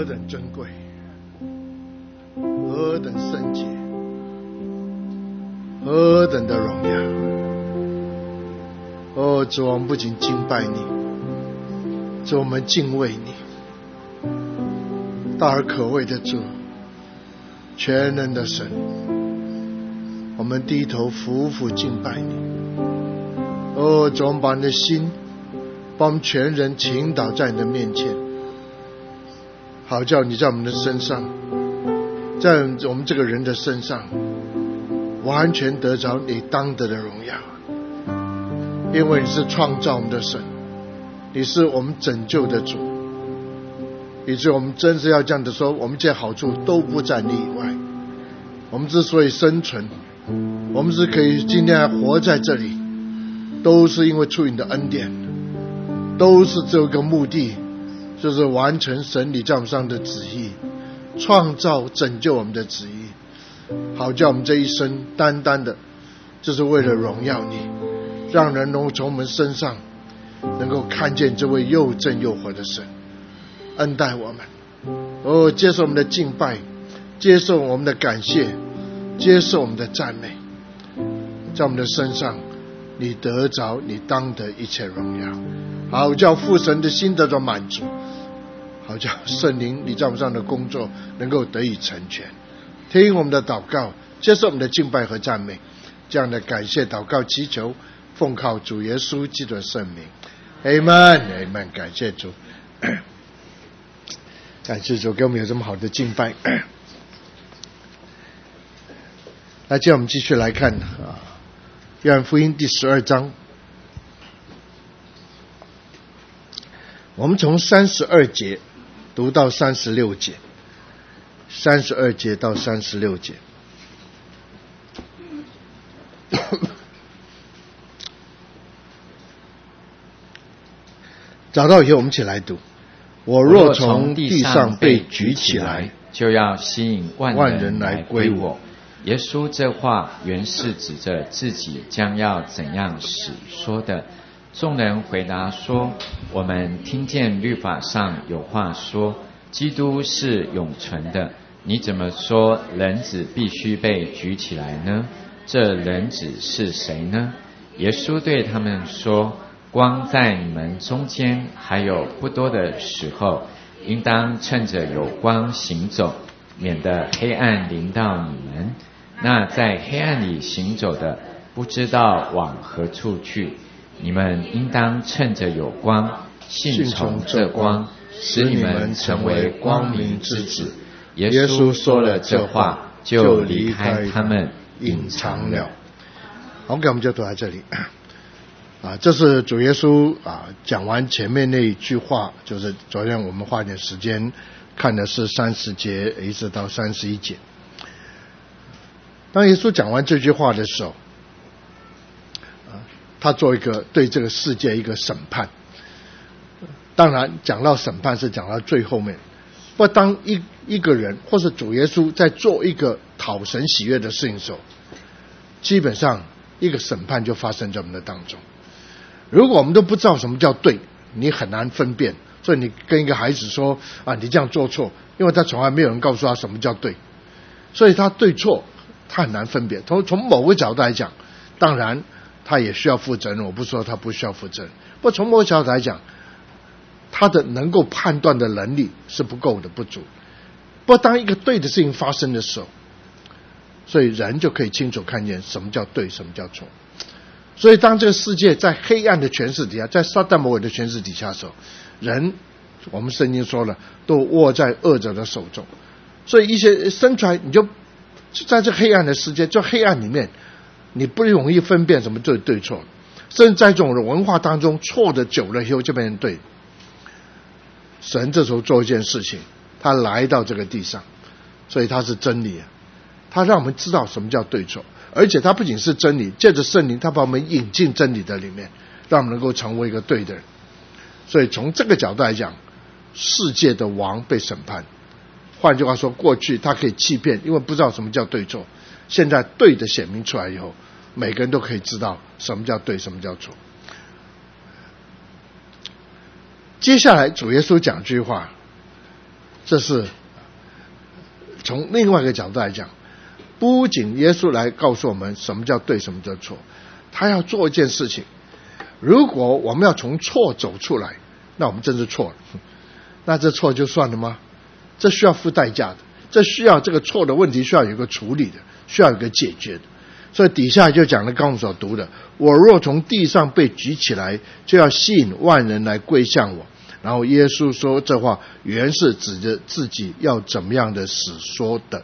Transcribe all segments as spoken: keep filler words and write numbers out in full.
何等珍贵，何等圣洁，何等的荣耀！哦，主，我们不仅敬拜你，主，我们敬畏你，大而可畏的主，全能的神，我们低头俯俯敬拜你。哦，主，我们把你的心，把我们全人倾倒在你的面前，好叫你在我们的身上，在我们这个人的身上，完全得着你当得的荣耀。因为你是创造我们的神，你是我们拯救的主，以致我们真是要这样的说，我们这些好处都不在你以外。我们之所以生存，我们是可以今天还活在这里，都是因为出于你的恩典，都是只有一个目的，就是完成神你在我们上的旨意，创造拯救我们的旨意，好叫我们这一生单单的就是为了荣耀你，让人能够从我们身上能够看见这位又真又活的神，恩待我们。哦，接受我们的敬拜，接受我们的感谢，接受我们的赞美，在我们的身上你得着你当得一切荣耀，好叫父神的心得着满足，好叫圣灵你在我们上的工作能够得以成全。听我们的祷告，接受我们的敬拜和赞美，这样的感谢祷告祈求，奉靠主耶稣基督的圣名 Amen Amen。 感谢主，感谢主给我们有这么好的敬拜。那接下来我们继续来看啊，约翰福音第十二章，我们从三十二节读到三十六节，三十二节到三十六节。找到以后我们一起来读。我若从地上被举起来， 就要吸引万人来归我。耶稣这话原是指着自己将要怎样死说的。众人回答说，我们听见律法上有话说，基督是永存的，你怎么说人子必须被举起来呢？这人子是谁呢？耶稣对他们说，光在你们中间还有不多的时候，应当趁着有光行走，免得黑暗临到你们。那在黑暗里行走的，不知道往何处去。你们应当趁着有光，信从这光，使你们成为光明之子。耶稣说了这话，就离开他们，隐藏了。 好，给我们就读在这里啊，这是主耶稣啊讲完前面那一句话，就是昨天我们花点时间看的是三十节一直到三十一节。当耶稣讲完这句话的时候，啊，他做一个对这个世界一个审判。当然讲到审判是讲到最后面，不当一一个人或是主耶稣在做一个讨神喜悦的事情的时候，基本上一个审判就发生在我们的当中。如果我们都不知道什么叫对，你很难分辨。所以你跟一个孩子说啊，你这样做错，因为他从来没有人告诉他什么叫对，所以他对错他很难分别。从从某个角度来讲，当然他也需要负责任，我不说他不需要负责任，不过从某个角度来讲，他的能够判断的能力是不够的，不足。不过当一个对的事情发生的时候，所以人就可以清楚看见什么叫对，什么叫错。所以当这个世界在黑暗的权势底下，在撒旦魔鬼的权势底下的时候，人我们圣经说了，都握在恶者的手中。所以一些生出来，你就在这黑暗的世界，就黑暗里面，你不容易分辨什么对对错，甚至在这种文化当中，错的久了以后就变成对。神这时候做一件事情，他来到这个地上，所以他是真理啊，他让我们知道什么叫对错，而且他不仅是真理，借着圣灵他把我们引进真理的里面，让我们能够成为一个对的人。所以从这个角度来讲，世界的王被审判。换句话说，过去他可以欺骗，因为不知道什么叫对错，现在对的显明出来以后，每个人都可以知道什么叫对，什么叫错。接下来主耶稣讲这句话， 这是从另外一个角度来讲，不仅耶稣来告诉我们什么叫对，什么叫错，他要做一件事情。如果我们要从错走出来，那我们真是错了。那这错就算了吗？这需要付代价的，这需要这个错的问题需要有一个处理的，需要有一个解决的。所以底下就讲了刚我们所读的，我若从地上被举起来，就要吸引万人来归向我。然后耶稣说这话原是指着自己要怎么样的死说的。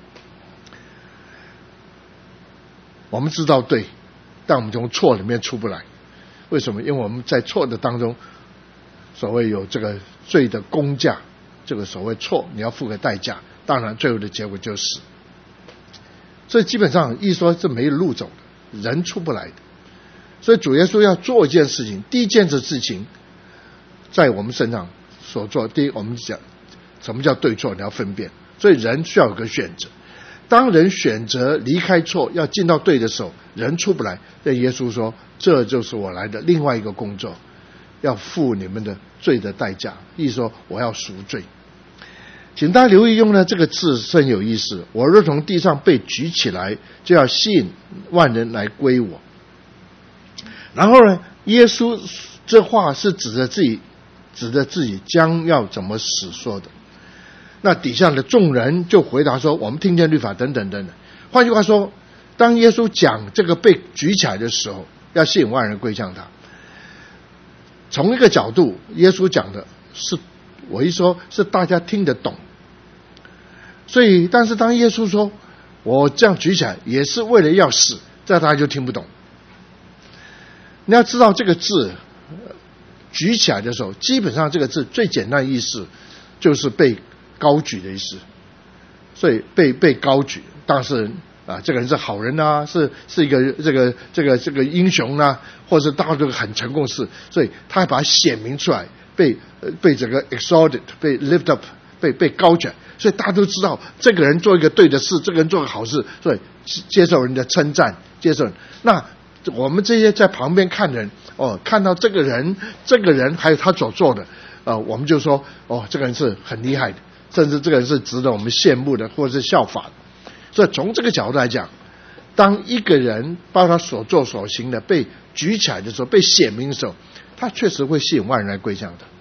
我们知道对，但我们从错里面出不来。为什么？因为我们在错的当中，所谓有这个罪的工价，这个所谓错你要付个代价，当然最后的结果就是死。所以基本上一说这没路走的，人出不来的。所以主耶稣要做一件事情，第一件事情在我们身上所做，第一我们讲什么叫对错，你要分辨。所以人需要有个选择，当人选择离开错要进到对的时候，人出不来。但耶稣说这就是我来的另外一个工作，要付你们的罪的代价，意思说我要赎罪。请大家留意用的这个字甚有意思，我若从地上被举起来，就要吸引万人来归我。然后呢，耶稣这话是指着自己指着自己将要怎么死说的。那底下的众人就回答说，我们听见律法等等等等。换句话说，当耶稣讲这个被举起来的时候，要吸引万人归向他，从一个角度耶稣讲的是，我一说是大家听得懂。所以但是当耶稣说我这样举起来也是为了要死，这大家就听不懂。你要知道这个字举起来的时候，基本上这个字最简单的意思就是被高举的意思。所以被被高举，当时啊，这个人是好人啊，是是一个这个这个这个英雄啊，或者是到这个很成功的事，所以他把它显明出来，被被整个 exalted， 被 lift up， 被被高举，所以大家都知道这个人做一个对的事，这个人做个好事，所以接受人的称赞，接受人。那我们这些在旁边看人，哦，看到这个人，这个人还有他所做的，呃，我们就说，哦，这个人是很厉害的，甚至这个人是值得我们羡慕的，或者是效法的。所以从这个角度来讲，当一个人把他所做所行的被举起来的时候，被显明的时候，他确实会吸引万人来归向他。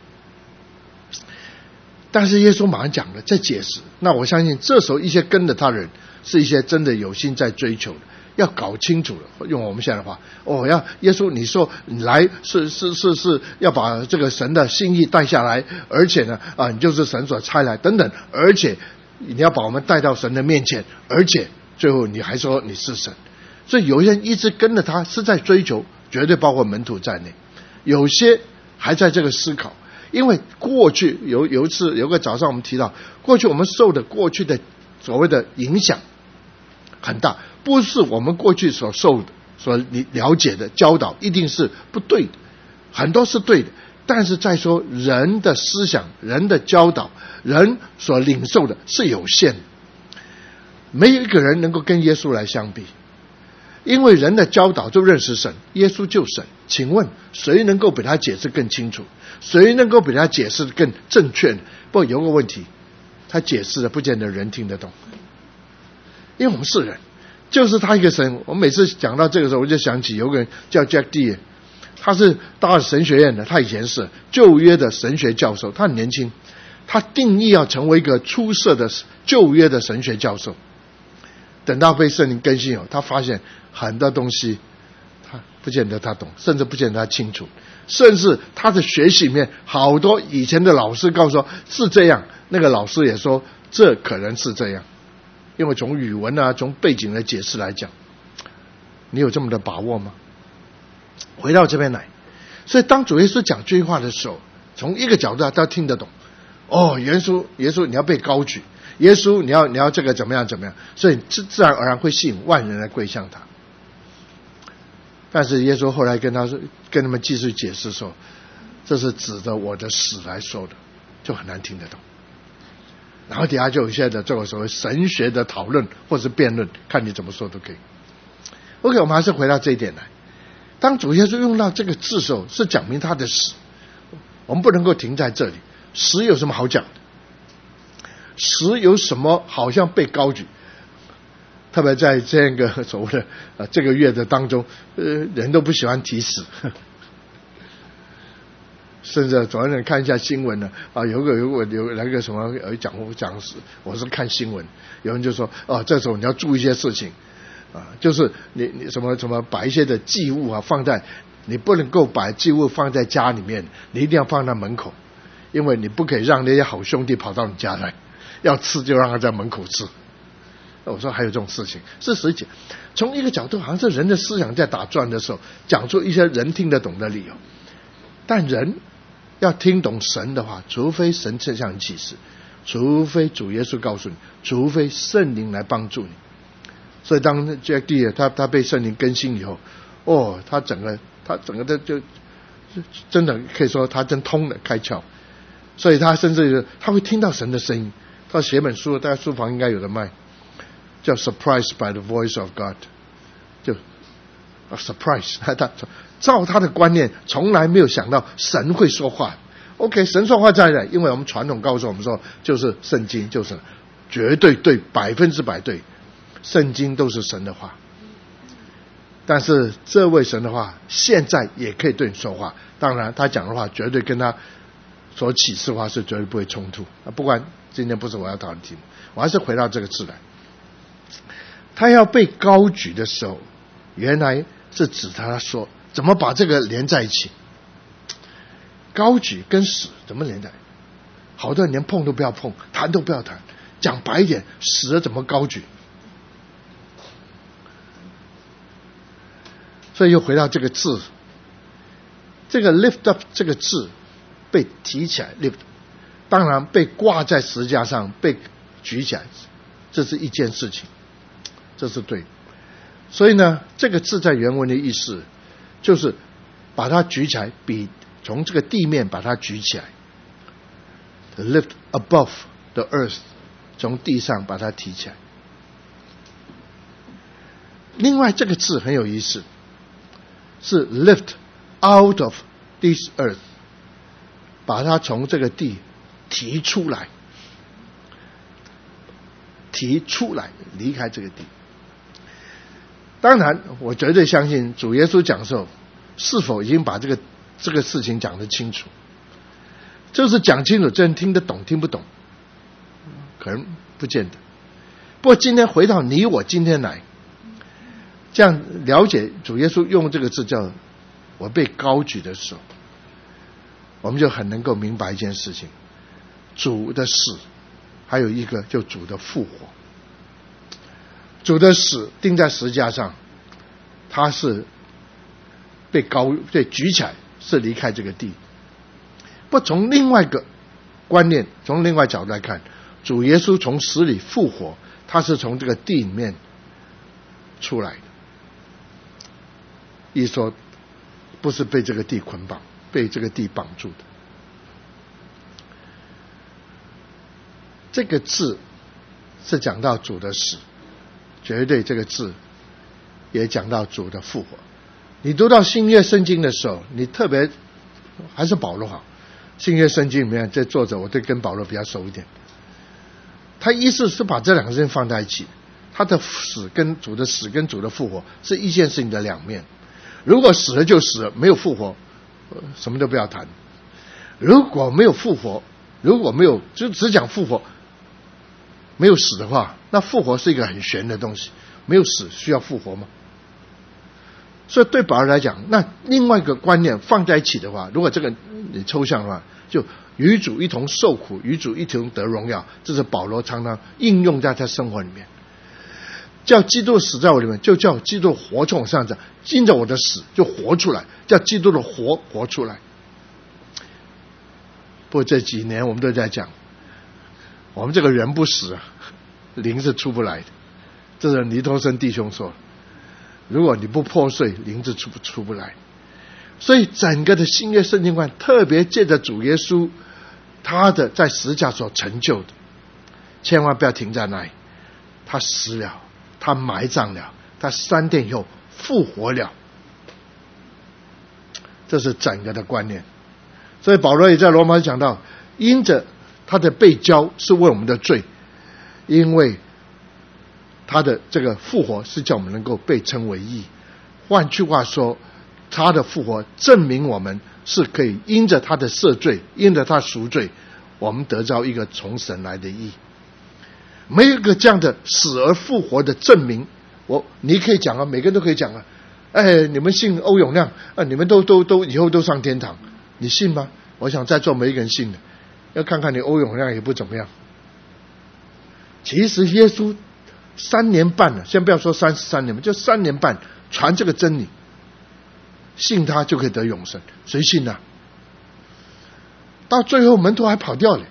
但是耶稣马上讲了，在解释。那我相信这时候一些跟着他人是一些真的有心在追求的，要搞清楚了。用我们现在的话，哦，要耶稣你说你来是是是是要把这个神的心意带下来，而且呢啊你就是神所差来等等，而且你要把我们带到神的面前，而且最后你还说你是神。所以有些人一直跟着他是在追求，绝对包括门徒在内。有些还在这个思考，因为过去有有一次有个早上我们提到，过去我们受的过去的所谓的影响很大，不是我们过去所受的所了解的教导一定是不对的，很多是对的，但是再说人的思想，人的教导，人所领受的是有限的，没有一个人能够跟耶稣来相比。因为人的教导就认识神，耶稣就神，请问谁能够比他解释更清楚？谁能够比他解释更正确？不过有个问题，他解释的不见得人听得懂，因为我们是人，就是他一个神。我每次讲到这个时候，我就想起有个人叫 Jack D， 他是大二神学院的，他以前是旧约的神学教授，他很年轻，他定义要成为一个出色的旧约的神学教授。等到被圣灵更新后，他发现很多东西他不见得他懂，甚至不见得他清楚，甚至他的学习里面好多以前的老师告诉说是这样，那个老师也说这可能是这样，因为从语文啊从背景的解释来讲，你有这么的把握吗？回到这边来，所以当主耶稣讲这句话的时候，从一个角度他听得懂，哦，耶稣耶稣你要被高举，耶稣你要你要这个怎么样怎么样，所以自自然而然会吸引万人来归向他。但是耶稣后来跟他说，跟他们继续解释说，这是指着我的死来说的，就很难听得懂。然后底下就有一些的这个所谓神学的讨论或是辩论，看你怎么说都可以。OK， 我们还是回到这一点来。当主耶稣用到这个字的时候，是讲明他的死，我们不能够停在这里。死有什么好讲的？ 死有什么好像被高举？特别在这个所谓的呃这个月的当中，呃人都不喜欢提死。甚至昨天看一下新闻呢，啊，有个有个有那个什么呃讲讲死，我是看新闻，有人就说哦，这时候你要注意一些事情，啊，就是你你什么什么把一些的祭物啊放在，你不能够把祭物放在家里面，你一定要放在门口，因为你不可以让那些好兄弟跑到你家来，要吃就让他在门口吃。我说还有这种事情，是实际从一个角度，好像是人的思想在打转的时候，讲出一些人听得懂的理由，但人要听懂神的话，除非神赐向你启示，除非主耶稣告诉你，除非圣灵来帮助你。所以当 Jack D 他他被圣灵更新以后，哦，他整个他整个的就真的可以说他真通了开窍，所以他甚至他会听到神的声音。他写本书，大家书房应该有的卖，叫 Surprised by the Voice of God， 就 surprise 他他照他的观念从来没有想到神会说话。 OK， 神说话在哪？因为我们传统告诉我们说，就是圣经，就是绝对对，百分之百对，圣经都是神的话。但是这位神的话现在也可以对你说话，当然他讲的话绝对跟他所启示的话是绝对不会冲突。不管今天不是我要讨论的题目，我还是回到这个字来。他要被高举的时候，原来是指他说怎么把这个连在一起。高举跟死怎么连在？好多人连碰都不要碰，谈都不要谈。讲白一点，死了怎么高举？所以又回到这个字，这个 lift up 这个字被提起来 lift， 当然被挂在十字架上被举起来，这是一件事情，这是对。所以呢，这个字在原文的意思就是把它举起来，比从这个地面把它举起来 lift above the earth， 从地上把它提起来。另外这个字很有意思，是 lift out of this earth， 把它从这个地提出来，提出来离开这个地。当然我绝对相信主耶稣讲的时候是否已经把这个这个事情讲得清楚，就是讲清楚，真听得懂听不懂可能不见得。不过今天回到你我今天来，这样了解主耶稣用这个字叫我被高举的时候，我们就很能够明白一件事情，主的死还有一个就主的复活。主的死钉在十字架上，他是被高被举起来，是离开这个地。不从另外一个观念，从另外角度来看，主耶稣从死里复活，他是从这个地里面出来的。意思说不是被这个地捆绑，被这个地绑住的。这个字是讲到主的死，绝对这个字也讲到主的复活。你读到新约圣经的时候，你特别还是保罗好，新约圣经里面这作者我对跟保罗比较熟一点，他意思是把这两个事情放在一起，他的死跟主的死跟主的复活是一件事情的两面。如果死了就死了，没有复活，什么都不要谈。如果没有复活，如果没有就只讲复活，没有死的话，那复活是一个很玄的东西，没有死需要复活吗？所以对保罗来讲，那另外一个观念放在一起的话，如果这个你抽象的话，就与主一同受苦，与主一同得荣耀，这是保罗常常应用在他生活里面。叫基督死在我里面，就叫基督活从我身上，因着我的死就活出来，叫基督的活活出来。不过这几年我们都在讲，我们这个人不死啊，灵是出不来的。这是尼托生弟兄说，如果你不破碎，灵是出不出不来。所以整个的新约圣经观特别借着主耶稣他的在十字架所成就的，千万不要停在那里。他死了，他埋葬了，他三天以后复活了，这是整个的观念。所以保罗也在罗马讲到，因着他的被交是为我们的罪，因为他的这个复活是叫我们能够被称为义。换句话说，他的复活证明我们是可以因着他的赦罪，因着他赎罪，我们得到一个从神来的义。没有一个这样的死而复活的证明，我你可以讲啊，每个人都可以讲啊。哎，你们信欧永亮啊，你们都都都以后都上天堂，你信吗？我想在座每一个人信的，要看看你欧永亮也不怎么样。其实耶稣三年半了，先不要说三十三年吧，就三年半传这个真理，信他就可以得永生，谁信啊？到最后门徒还跑掉了。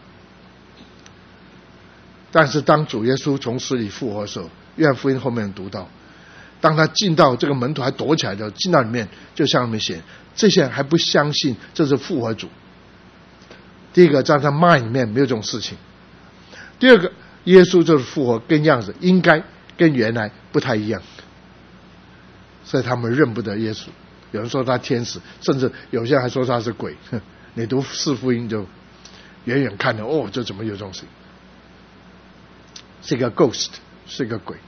但是当主耶稣从死里复活的时候，约翰福音后面读到，当他进到这个门徒还躲起来的，进到里面，就像里面写，这些人还不相信这是复活主。第一个，在他 mind 里面没有这种事情；第二个，耶稣就是复活跟样子应该跟原来不太一样，所以他们认不得耶稣。有人说他天使，甚至有些人还说他是鬼。你读四福音就远远看了，哦，这怎么有这种事情？是一个 ghost， 是一个鬼。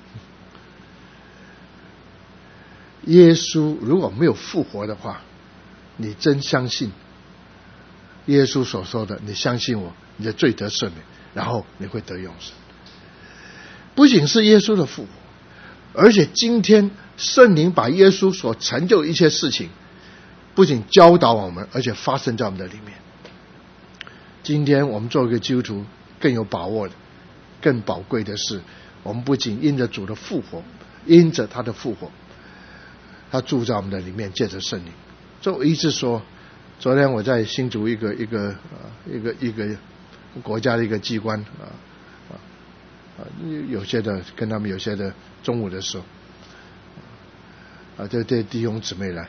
耶稣如果没有复活的话，你真相信耶稣所说的，你相信我，你的罪得赦免，然后你会得永生。不仅是耶稣的复活，而且今天圣灵把耶稣所成就的一些事情，不仅教导我们，而且发生在我们的里面。今天我们做一个基督徒更有把握的，更宝贵的是，我们不仅因着主的复活，因着他的复活，他住在我们的里面，借着圣灵。所以我一直说，昨天我在新竹一个一个呃一个一个国家的一个机关啊啊啊，有些的跟他们有些的中午的时候啊，这这弟兄姊妹来，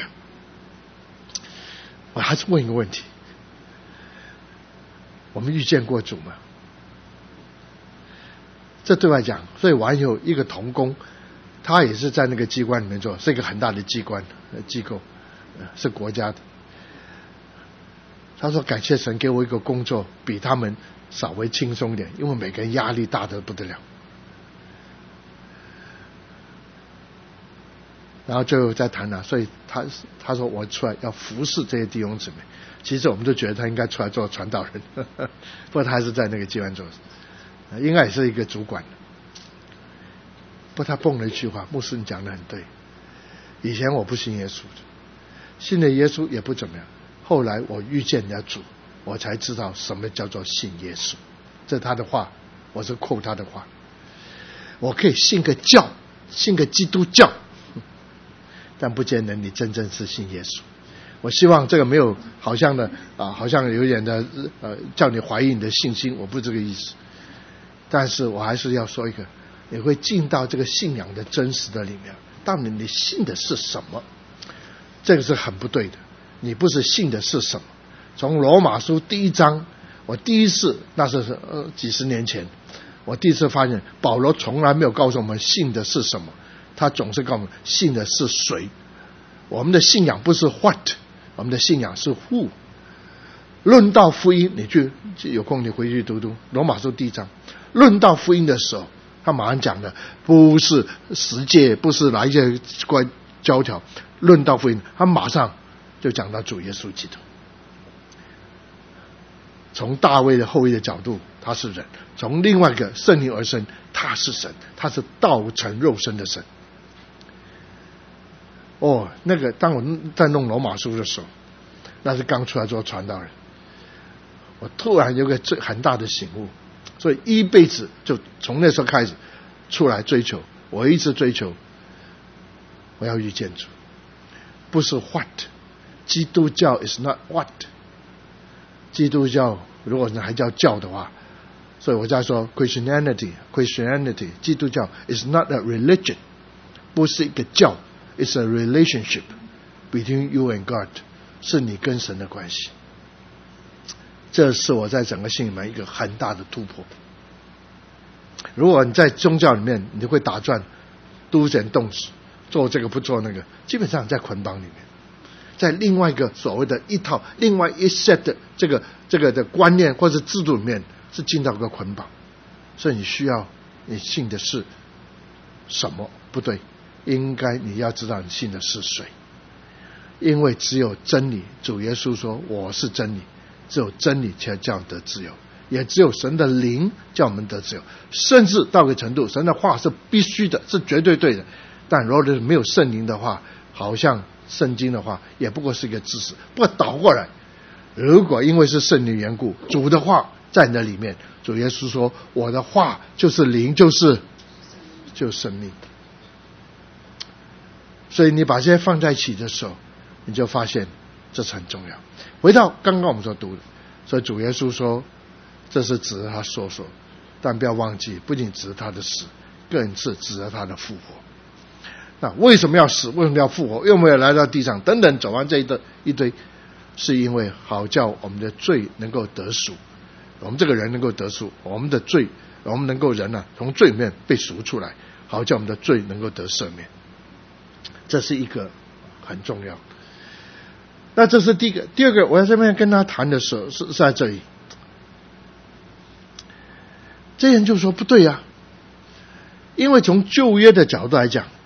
我还是问一个问题：我们遇见过主吗？这对我来讲，所以我还有一个同工，他也是在那个机关里面做，是一个很大的机关机构，是国家的。他说感谢神给我一个工作比他们稍微轻松一点，因为每个人压力大得不得了。然后最后再谈了，所以他他说我出来要服侍这些弟兄姊妹。其实我们都觉得他应该出来做传道人，呵呵，不过他还是在那个机关做，应该也是一个主管。不过他蹦了一句话，牧师你讲得很对，以前我不信耶稣的，信了耶稣也不怎么样，后来我遇见人家主，我才知道什么叫做信耶稣。这是他的话，我是quote他的话。我可以信个教，信个基督教，但不见得你真正是信耶稣。我希望这个没有好像的啊，好像有点的呃，叫你怀疑你的信心，我不是这个意思。但是我还是要说一个，你会进到这个信仰的真实的里面。当你你信的是什么，这个是很不对的。你不是信的是什么？从罗马书第一章，我第一次那是呃几十年前，我第一次发现保罗从来没有告诉我们信的是什么，他总是告诉我们信的是谁。我们的信仰不是 what， 我们的信仰是 who。 论到福音，你去有空你回去读读罗马书第一章。论到福音的时候，他马上讲的不是十诫，不是哪一些关教条，论到福音他马上就讲到主耶稣基督。从大卫的后裔的角度，他是人；从另外一个圣灵而生，他是神，他是道成肉身的神。哦，那个当我在弄罗马书的时候，那是刚出来做传道人，我突然有个最很大的醒悟，所以一辈子就从那时候开始出来追求，我一直追求我要遇见主，不是 what。 基督教 is not what。 基督教如果还叫教的话，所以我在说 Christianity Christianity 基督教 is not a religion， 不是一个教， it's a relationship between you and God， 是你跟神的关系。这是我在整个信里面一个很大的突破。如果你在宗教里面你会打转 do's and don'ts， 做这个不做那个，基本上在捆绑里面，在另外一个所谓的一套另外一 set 的这个这个的观念或者制度里面是进到个捆绑，所以你需要你信的是什么？不对，应该你要知道你信的是谁，因为只有真理，主耶稣说我是真理，只有真理才叫我们得自由，也只有神的灵叫我们得自由。甚至到个程度，神的话是必须的，是绝对对的，但如果是没有圣灵的话，好像圣经的话也不过是一个知识。不过倒过来，如果因为是圣灵缘故，主的话在你的里面，主耶稣说我的话就是灵，就是就是生命。所以你把这些放在一起的时候，你就发现这是很重要。回到刚刚我们所读的，所以主耶稣说这是指着他说说，但不要忘记不仅指着他的死，更是指着他的复活。那为什么要死？为什么要复活？为什么要来到地上？等等，走完这一堆一堆，是因为好叫我们的罪能够得赎，我们这个人能够得赎，我们的罪，我们能够人啊从罪里面被赎出来，好叫我们的罪能够得赦免。这是一个很重要。那这是第一个。第二个，我在这边跟他谈的时候是是在这里，这人就说不对啊，因为从旧约的角度来讲，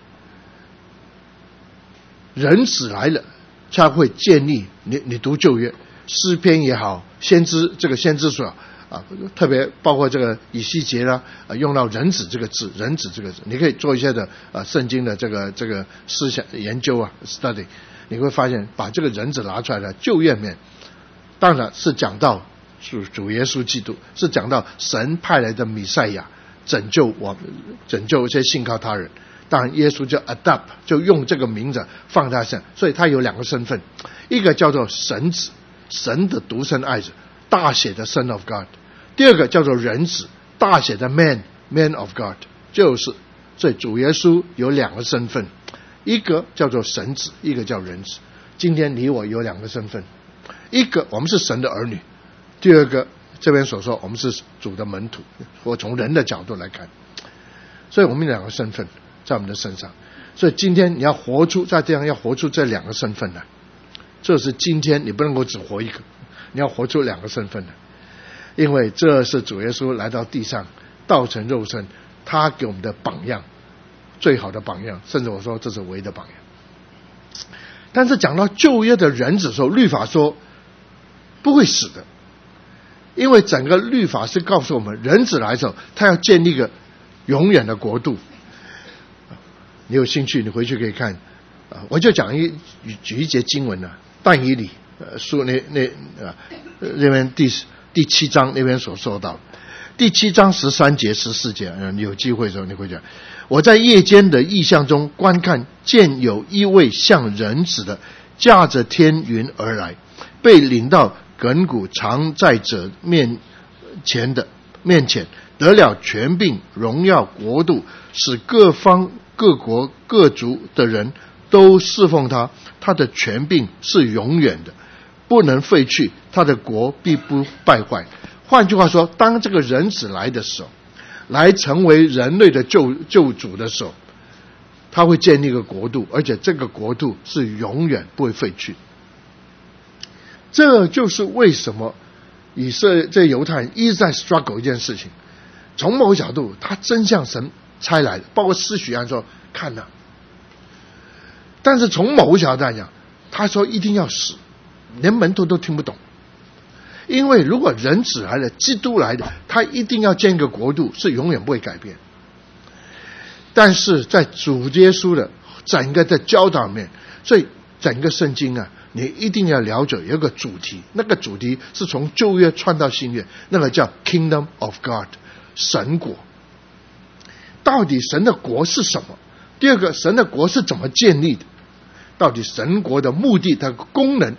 人子来了才会建立。你你读旧约诗篇也好，先知这个先知书啊，特别包括这个以西结啦，啊，用到人子这个字，人子这个字，你可以做一些的啊圣经的这个这个思想研究啊 study， 你会发现把这个人子拿出来的旧约面，当然是讲到主主耶稣基督，是讲到神派来的弥赛亚拯救我们，拯救一些信靠他人。当然耶稣就 adapt 就用这个名字放在身，所以他有两个身份，一个叫做神子，神的独生爱子，大写的 Son of God， 第二个叫做人子，大写的 Man Man of God， 就是所以主耶稣有两个身份，一个叫做神子，一个叫人子。今天你我有两个身份，一个我们是神的儿女，第二个这边所说我们是主的门徒，或从人的角度来看，所以我们两个身份在我们的身上。所以今天你要活出，在这样要活出这两个身份来，这是今天你不能够只活一个，你要活出两个身份来，因为这是主耶稣来到地上道成肉身，他给我们的榜样，最好的榜样，甚至我说这是唯一的榜样。但是讲到旧约的人子的时候，律法说不会死的，因为整个律法是告诉我们人子来的时候他要建立一个永远的国度。你有兴趣你回去可以看，我就讲一举一节经文啊，但以理书那那啊那边第第七章那边所说到，第七章十三节十四节，嗯，有机会的时候你会讲，我在夜间的异象中观看，见有一位像人子的驾着天云而来，被领到亘古常在者面前的面前，得了权柄荣耀国度，使各方各国各族的人都侍奉他，他的权柄是永远的，不能废去，他的国必不败坏。换句话说，当这个人子来的时候，来成为人类的救救主的时候，他会建立一个国度，而且这个国度是永远不会废去。这就是为什么以色列这犹太人一直在 struggle 一件事情，从某个角度他真像神差来的，包括施许安说看哪、啊，但是从某个角度来讲，他说一定要死，连门徒都听不懂，因为如果人子来了，基督来的，他一定要建一个国度，是永远不会改变。但是在主耶稣的整个的教导里面，所以整个圣经啊，你一定要了解有一个主题，那个主题是从旧约穿到新约，那个叫 Kingdom of God， 神国。到底神的国是什么？第二个，神的国是怎么建立的？到底神国的目的，它的功能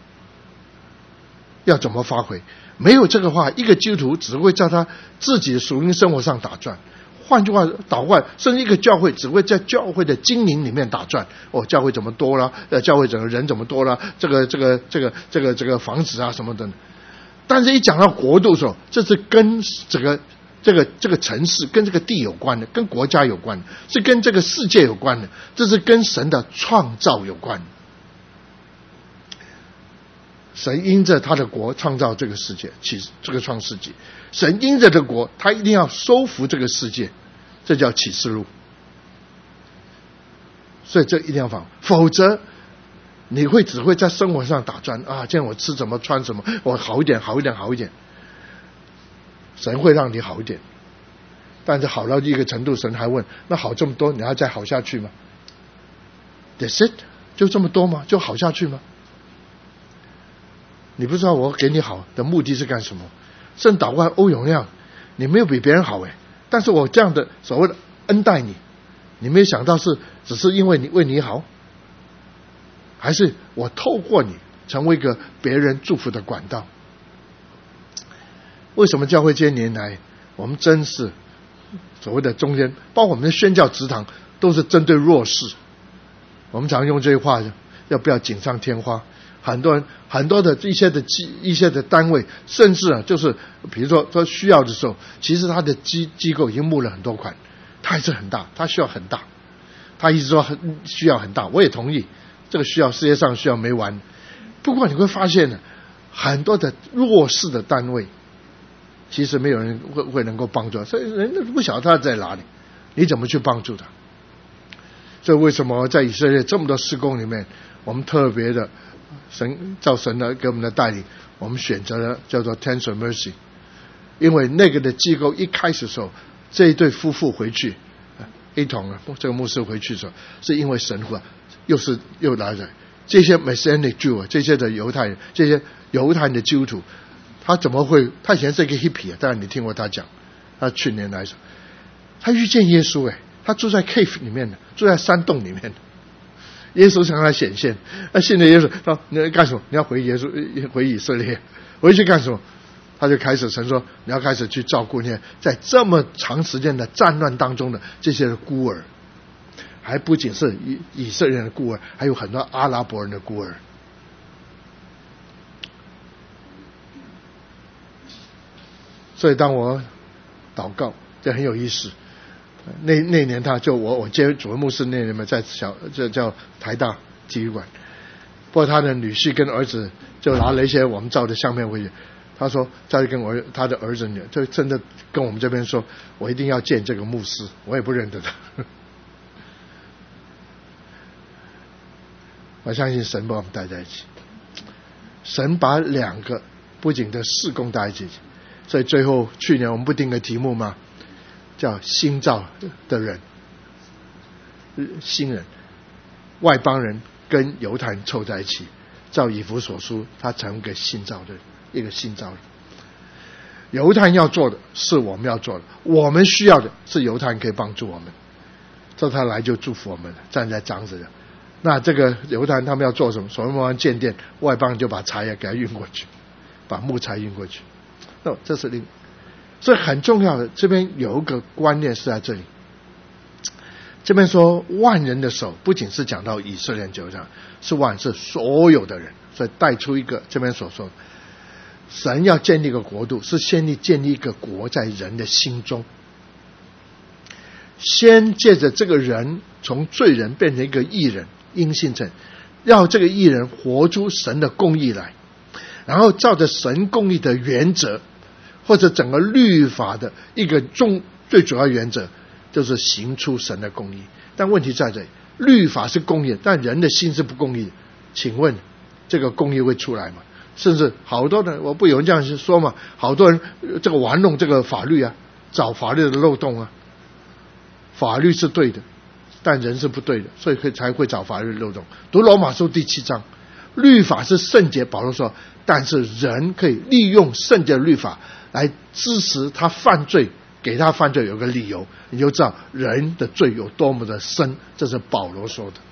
要怎么发挥？没有这个话，一个基督徒只会在他自己的属灵生活上打转。换句话倒换，甚至一个教会只会在教会的经营里面打转。哦，教会怎么多了？呃，教会整个人怎么多了？这个这个这个这个这个房子啊什么的。但是一讲到国度的时候，这是跟这个这个这个城市跟这个地有关的，跟国家有关的，是跟这个世界有关的，这是跟神的创造有关的。 神因着他的国创造这个世界，启这个创世纪。神因着这个国，他一定要收服这个世界，这叫启示录。所以这一定要放，否则你会只会在生活上打转啊，这样我吃什么穿什么，我好一点好一点好一点。神会让你好一点，但是好到一个程度，神还问，那好这么多，你要再好下去吗？ That's it， 就这么多吗？就好下去吗？你不知道我给你好的目的是干什么？圣祷告欧永亮，你没有比别人好诶，但是我这样的所谓的恩待你，你没有想到是只是因为你为你好，还是我透过你成为一个别人祝福的管道？为什么教会这些年来我们真是所谓的中间，包括我们的宣教职堂都是针对弱势？我们常用这句话，要不要锦上添花？很多人很多的一些的机一些的单位，甚至啊，就是比如说说需要的时候，其实他的机机构已经募了很多款，他还是很大，他需要很大，他一直说很需要很大，我也同意，这个需要世界上需要没完。不过你会发现呢，很多的弱势的单位，其实没有人会会能够帮助，所以人家不晓得他在哪里，你怎么去帮助他？所以为什么在以色列这么多事工里面，我们特别的神照神的给我们的带领，我们选择了叫做 Tents of Mercy， 因为那个的机构一开始的时候，这一对夫妇回去，一同啊，这个牧师回去的时候，是因为神父又是又来了这些 Messianic Jew 这些的犹太人，这些犹太人的基督徒，他怎么会？他以前是一个 hippie， 当然你听过他讲，他去年来说，他遇见耶稣，哎，他住在 cave 里面的，住在山洞里面的。耶稣向他显现，那信了耶稣，说你要干什么？你要回耶稣，回以色列，回去干什么？他就开始神说，你要开始去照顾那些在这么长时间的战乱当中的这些孤儿，还不仅是以以色列人的孤儿，还有很多阿拉伯人的孤儿。所以当我祷告，这很有意思。那那年他就我我接主任牧师那年嘛，在小这叫台大体育馆，不过他的女婿跟儿子就拿了一些我们照的相片回去。他说再跟我他的儿子女就真的跟我们这边说，我一定要见这个牧师，我也不认得他。我相信神把我们带在一起，神把两个不仅的事工带在一起，所以最后去年我们不定个题目吗？叫新造的人，新人，外邦人跟犹太人凑在一起，照以弗所书，他成一个新造的人，一个新造人。犹太人要做的是我们要做的，我们需要的是犹太人可以帮助我们，这他来就祝福我们，站在长子的。那这个犹太人他们要做什么？所罗门王建殿，外邦人就把柴也给他运过去，把木材运过去。那这是另。所以很重要的，这边有一个观念是在这里。这边说万人的手，不仅是讲到以色列人，就这样，是万是所有的人，所以带出一个这边所说的，神要建立一个国度，是先立建立一个国在人的心中，先借着这个人从罪人变成一个义人，因信称，要这个义人活出神的公义来，然后照着神公义的原则。或者整个律法的一个重最主要原则就是行出神的公义。但问题在这里，律法是公义，但人的心是不公义的，请问这个公义会出来吗？甚至好多人，我不有人这样说嘛，好多人这个玩弄这个法律啊，找法律的漏洞啊。法律是对的，但人是不对的，所以才会找法律的漏洞。读罗马书第七章，律法是圣洁，保罗说，但是人可以利用圣洁的律法来支持他犯罪，给他犯罪有个理由，你就知道人的罪有多么的深，这是保罗说的。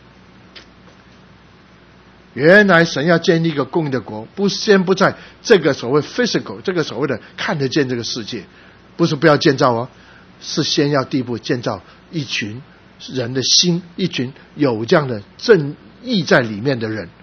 原来神要建立一个公义的国，不先不在这个所谓 physical 这个所谓的看得见这个世界，不是不要建造哦，是先要第一步建造一群人的心，一群有这样的正义在里面的人。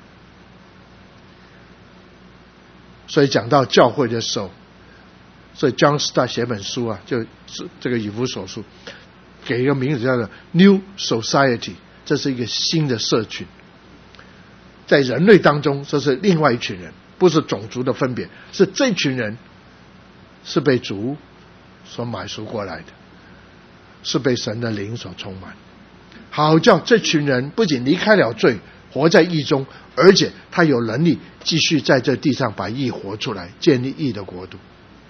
所以讲到教会的时候，所以 John Stott 写本书啊，就是这个以弗所书，给一个名字叫做 New Society， 这是一个新的社群。 在人类当中，这是另外一群人，不是种族的分别，是这群人是被主所买赎过来的，是被神的灵所充满，好叫这群人不仅离开了罪，活在义中，而且他有能力继续在这地上把义活出来，建立义的国度。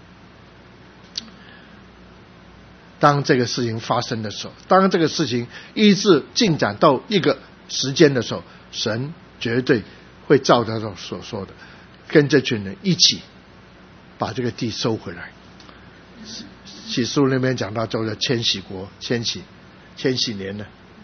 当这个事情发生的时候，当这个事情一直进展到一个时间的时候，神绝对会照他所说的，跟这群人一起把这个地收回来。启示录那边讲到叫做千禧国，千禧千禧年了。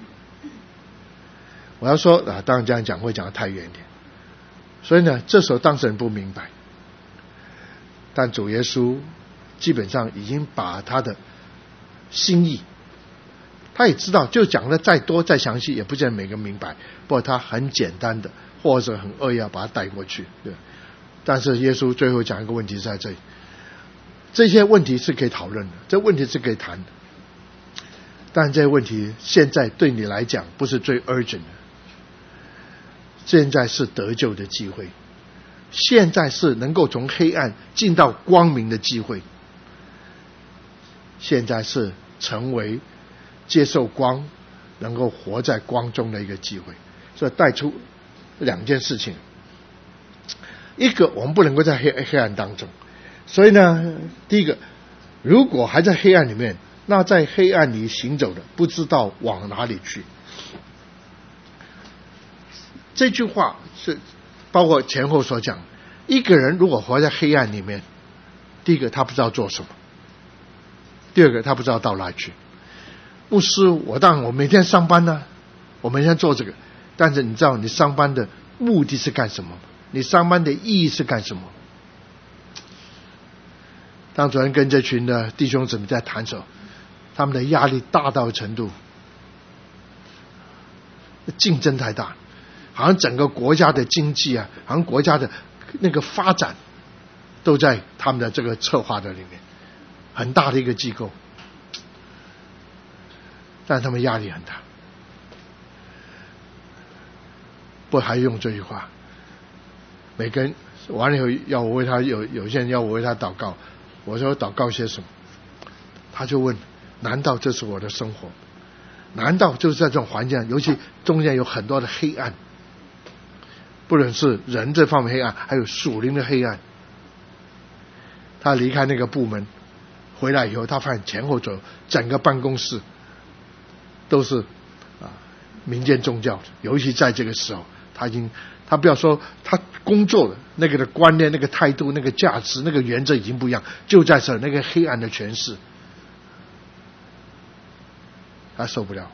我要说啊，当然这样讲会讲得太远一点，所以呢，这时候当事人不明白，但主耶稣基本上已经把他的心意，他也知道，就讲的再多再详细，也不见得每个明白。不过他很简单的，或者很扼要把它带过去。对，但是耶稣最后讲一个问题在这里，这些问题是可以讨论的，这问题是可以谈的，但这些问题现在对你来讲不是最 urgent 的，现在是得救的机会，现在是能够从黑暗进到光明的机会，现在是成为接受光，能够活在光中的一个机会。所以带出两件事情，一个我们不能够在黑黑暗当中，所以呢，第一个，如果还在黑暗里面，那在黑暗里行走的不知道往哪里去。这句话是包括前后所讲，一个人如果活在黑暗里面，第一个他不知道做什么，第二个他不知道到哪里去。牧师，我当然我每天上班呢、啊，我每天做这个，但是你知道你上班的目的是干什么吗？你上班的意义是干什么？当昨天跟这群的弟兄姊妹在谈的时候，他们的压力大到程度，竞争太大，好像整个国家的经济啊，好像国家的那个发展都在他们的这个策划的里面，很大的一个机构，但他们压力很大。不还用这句话，每个人完了以后要我为他，有有些人要我为他祷告，我说祷告些什么？他就问，难道这是我的生活？难道就是在这种环境，尤其中间有很多的黑暗，不论是人这方面黑暗，还有属灵的黑暗。他离开那个部门回来以后，他发现前后左右整个办公室都是啊民间宗教的，尤其在这个时候，他已经他不要说他工作了，那个的观念、那个态度、那个价值、那个原则已经不一样，就在这那个黑暗的诠释，他受不了。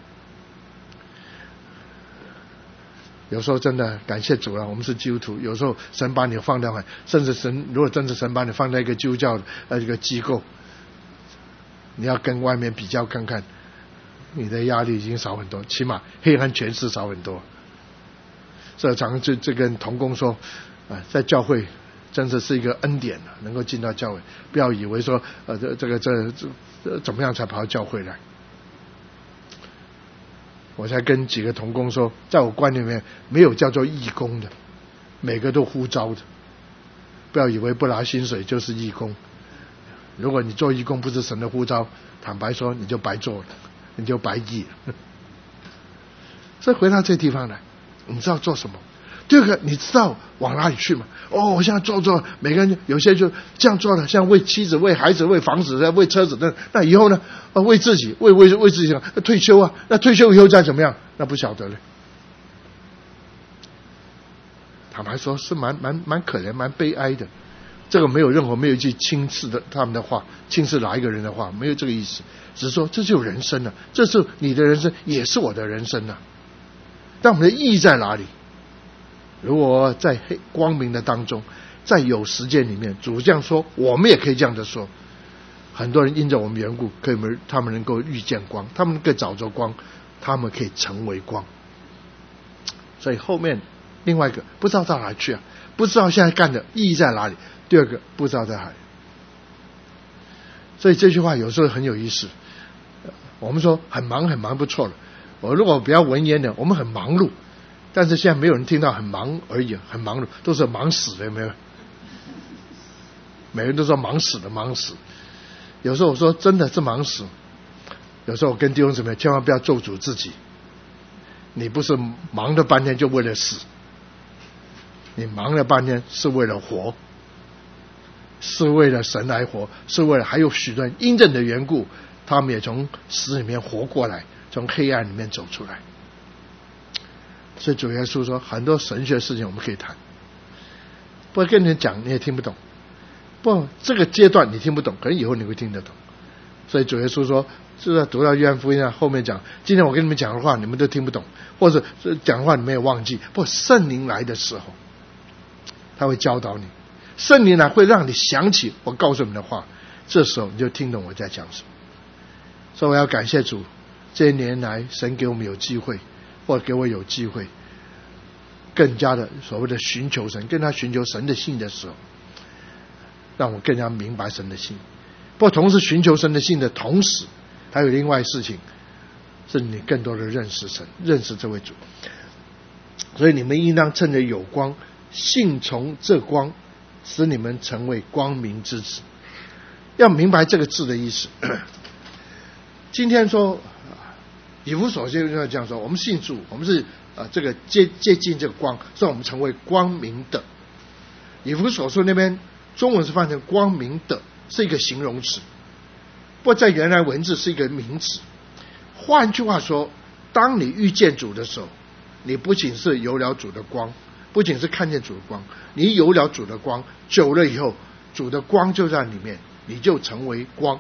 有时候真的感谢主了，我们是基督徒，有时候神把你放掉，甚至神如果真是神把你放在一个基督教的呃一个机构，你要跟外面比较看看，你的压力已经少很多，起码黑暗权势少很多。所以常就这跟同工说，啊，在教会真的是一个恩典，能够进到教会，不要以为说呃这这个这这怎么样才跑到教会来。我才跟几个同工说，在我观念里面没有叫做义工的，每个都呼召的，不要以为不拿薪水就是义工。如果你做义工不是神的呼召，坦白说你就白做了，你就白义了。所以回到这地方来，你知道做什么？第二个，你知道往哪里去吗？哦，我现在做做，每个人有些就这样做了，像为妻子、为孩子、为房子、为车子，那那以后呢？啊，为自己，为为为自己，那退休啊，那退休以后再怎么样？那不晓得了。坦白说，是蛮蛮蛮可怜、蛮悲哀的。这个没有任何没有一句轻视的他们的话，轻视哪一个人的话，没有这个意思，只是说这就是人生啊，这是你的人生，也是我的人生啊。但我们的意义在哪里？如果在黑光明的当中，在有时间里面，主这样说，我们也可以这样的说。很多人因着我们缘故，可以他们能够遇见光，他们能够找着光，他们可以成为光。所以后面另外一个不知道到哪里去啊，不知道现在干的意义在哪里。第二个不知道在哪里。所以这句话有时候很有意思。我们说很忙很忙不错了，我如果比较文言的，我们很忙碌。 但是现在没有人听到很忙而已，很忙碌，都是忙死了，有没有？每个人都说忙死了，忙死。有时候我说真的是忙死。有时候我跟弟兄姊妹千万不要咒诅自己，你不是忙了半天就为了死，你忙了半天是为了活，是为了神来活，是为了还有许多人因着你的缘故，他们也从死里面活过来，从黑暗里面走出来。所以主耶稣说很多神学的事情我们可以谈，不过跟你讲你也听不懂，不这个阶段你听不懂，可能以后你会听得懂。所以主耶稣说，是在读到约翰福音上后面讲，今天我跟你们讲的话你们都听不懂，或者讲的话你们也忘记，不过圣灵来的时候他会教导你，圣灵来会让你想起我告诉你们的话，这时候你就听懂我在讲什么。所以我要感谢主，这些年来神给我们有机会，或者给我有机会更加的所谓的寻求神，跟他寻求神的性的时候，让我更加明白神的性。不过同时寻求神的性的同时，还有另外事情，是你更多的认识神，认识这位主。所以你们应当趁着有光，信从这光，使你们成为光明之子。要明白这个字的意思。今天说以弗所书就这样说，我们信主，我们是呃这个接接近这个光，所以我们成为光明的。以弗所书那边中文是翻成光明的，是一个形容词，不过在原来文字是一个名词。换句话说，当你遇见主的时候，你不仅是有了主的光，不仅是看见主的光，你有了主的光，久了以后主的光就在里面，你就成为光。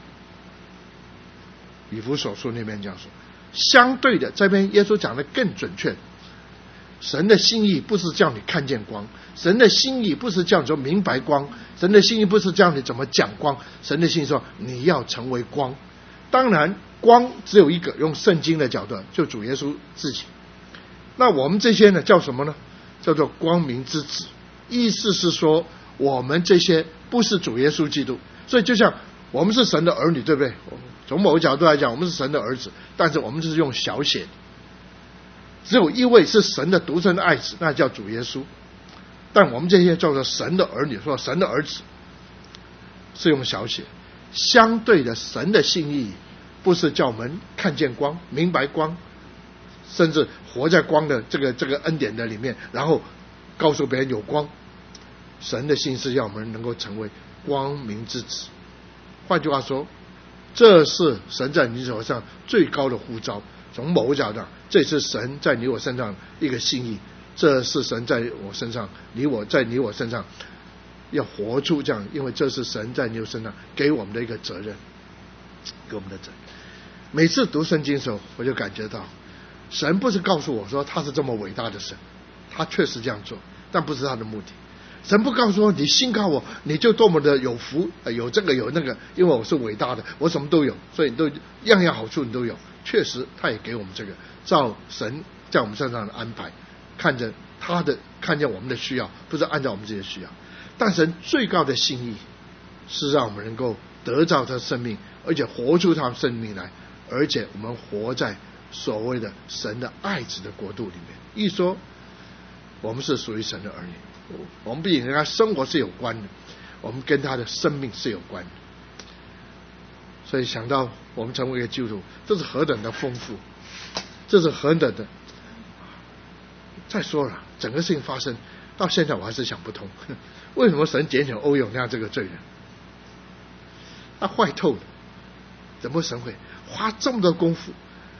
以弗所书那边这样说。相对的，这边耶稣讲的更准确，神的心意不是叫你看见光，神的心意不是叫你说明白光，神的心意不是叫你怎么讲光，神的心意说你要成为光。当然光只有一个，用圣经的角度就主耶稣自己。那我们这些呢叫什么呢？叫做光明之子。意思是说我们这些不是主耶稣基督，所以就像我们是神的儿女，对不对？从某个角度来讲我们是神的儿子，但是我们就是用小写，只有一位是神的独生的爱子，那叫主耶稣。但我们这些叫做神的儿女，说神的儿子是用小写。相对的，神的心意不是叫我们看见光，明白光，甚至活在光的这个这个恩典的里面，然后告诉别人有光。神的心是要我们能够成为光明之子。换句话说，这是神在你手上最高的呼召。从某个角度，这是神在你我身上一个心意，这是神在我身上，你我在你我身上要活出这样，因为这是神在你我身上给我们的一个责任，给我们的责任。每次读圣经的时候，我就感觉到神不是告诉我说他是这么伟大的神，他确实这样做，但不是他的目的。神不告诉我你信靠我你就多么的有福，有这个有那个，因为我是伟大的，我什么都有，所以你都样样好处你都有。确实他也给我们这个，照神在我们身上的安排，看着他的，看见我们的需要，不是按照我们自己的需要。但神最高的心意是让我们能够得到他的生命，而且活出他的生命来，而且我们活在所谓的神的爱子的国度里面。一说我们是属于神的儿女，我们不仅跟他生活是有关的，我们跟他的生命是有关的。所以想到我们成为一个基督徒，这是何等的丰富，这是何等的。再说了，整个事情发生到现在我还是想不通，为什么神拣选欧永亮这个罪人，他坏透了，怎么神会花这么多功夫，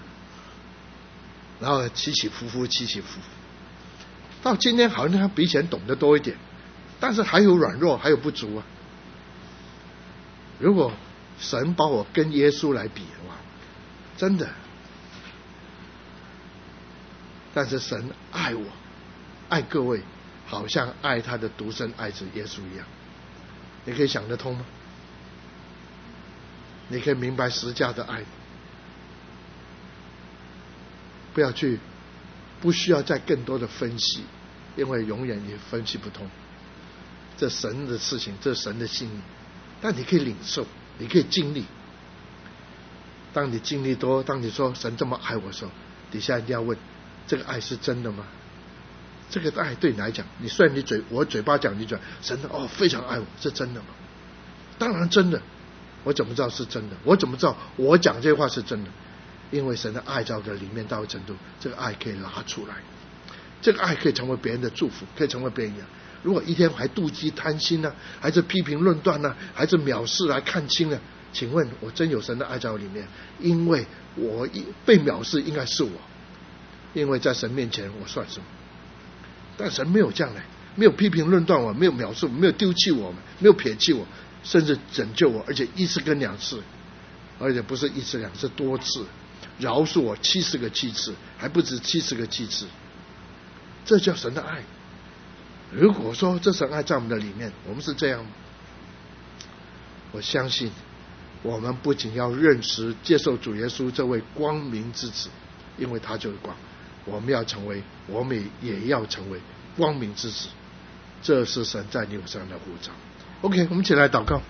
然后起起伏伏起起伏伏，到今天好像他比以前懂得多一点，但是还有软弱，还有不足啊。如果神把我跟耶稣来比的话，真的，但是神爱我，爱各位，好像爱他的独生爱子耶稣一样。你可以想得通吗？你可以明白十架的爱吗？不要去，不需要再更多的分析，因为永远也分析不通。这神的事情，这神的心意，但你可以领受，你可以经历。当你经历多，当你说神这么爱我的时候，底下一定要问，这个爱是真的吗？ 这个爱对你来讲，你虽然你嘴我嘴巴讲你讲神的哦非常爱我，是真的吗？当然真的。我怎么知道是真的？我怎么知道我讲这话是真的？因为神的爱在我的里面到程度，这个爱可以拿出来，这个爱可以成为别人的祝福，可以成为别人的。如果一天还妒忌贪心呢、啊，还是批评论断呢、啊，还是藐视来看清呢、啊？请问我真有神的爱在我里面？因为我被藐视应该是我，因为在神面前我算什么？但神没有这样来，没有批评论断我，没有藐视我，没有丢弃我，没有撇弃我，甚至拯救我，而且一次跟两次，而且不是一次两次，多次饶恕我七十个七次，还不止七十个七次。这叫神的爱。如果说这神爱在我们的里面，我们是这样吗？我相信我们不仅要认识接受主耶稣这位光明之子，因为他就是光，我们要成为，我们也要成为光明之子。这是神在你我身上的呼召。 OK， 我们一起来祷告。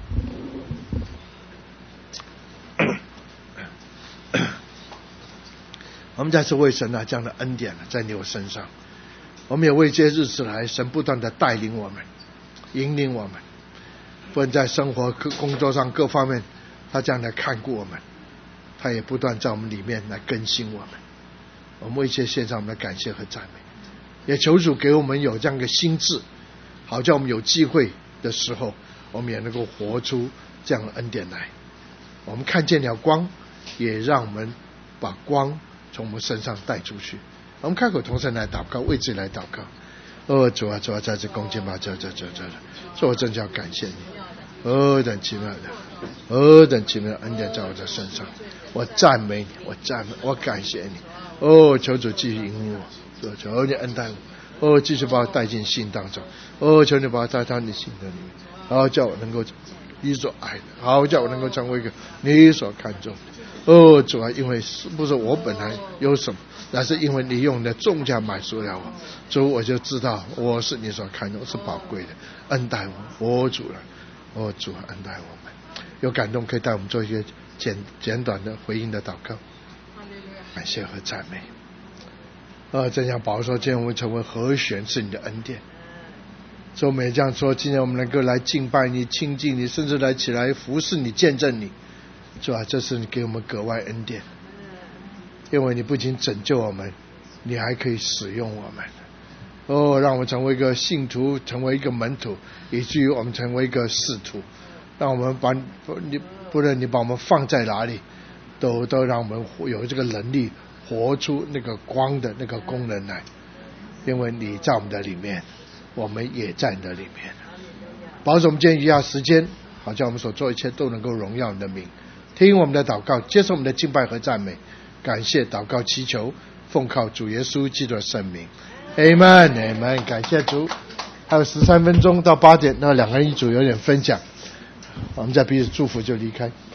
我们再次为神啊这样的恩典在你我身上，我们也为这些日子来，神不断的带领我们，引领我们，不论在生活工作上各方面，他这样来看顾我们，他也不断在我们里面来更新我们。我们为这些献上我们的感谢和赞美，也求主给我们有这样的心智，好叫我们有机会的时候，我们也能够活出这样的恩典来。我们看见了光，也让我们把光从我们身上带出去。我们开口同声来祷告，为自己来祷告。哦，主啊，主啊，在这恭敬吧，这这这这，主，我真叫感谢你。何等奇妙的，何等奇妙的恩典在我的身上，我赞美你，我赞美，我感谢你。哦，求主继续引领我，求你恩待我，哦，继续把我带进信当中，哦，求你把我带到你心的里面，好叫我能够你所爱的，好叫我能够成为一个你所看重的。哦，主啊，因为是不是我本来有什么，那是因为你用你的重价买赎了我。主，我就知道我是你所看重，是宝贵的，恩待我，哦主啊，哦主啊，恩待我们。有感动可以带我们做一些简简短的回应的祷告，感谢和赞美。啊，正像保罗说，今天我们成为和弦是你的恩典。所以我们也这样说，今天我们能够来敬拜你、亲近你，甚至来起来服侍你、见证你，是吧？这是你给我们格外恩典，因为你不仅拯救我们，你还可以使用我们。哦，让我们成为一个信徒，成为一个门徒，以至于我们成为一个使徒。让我们把你不论你把我们放在哪里，都都让我们有这个能力活出那个光的那个功能来，因为你在我们的里面，我们也在你的里面。保守我们今天余下时间，好像我们所做一切都能够荣耀你的名。听我们的祷告，接受我们的敬拜和赞美，感谢祷告祈求，奉靠主耶稣基督的圣名 Amen Amen。 感谢主。还有十三分钟到八点，那两个人一组有点分享，我们再彼此祝福就离开。